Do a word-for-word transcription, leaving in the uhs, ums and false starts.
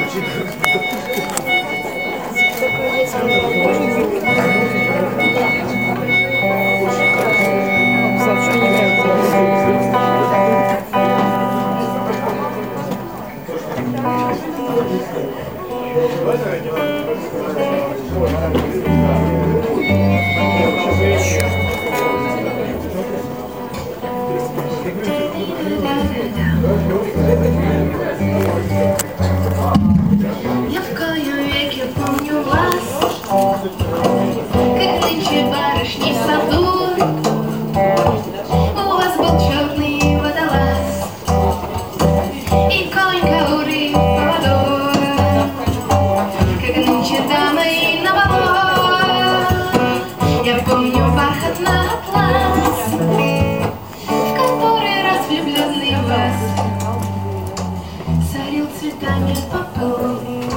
Я в коем веке помню вас, как нынче барышни в саду. У вас был черный водолаз и конь кауры в поводу, как нынче дамы на балу. Я помню бархатный атлас, в который раз влюбленный в вас сорил цветами по полу.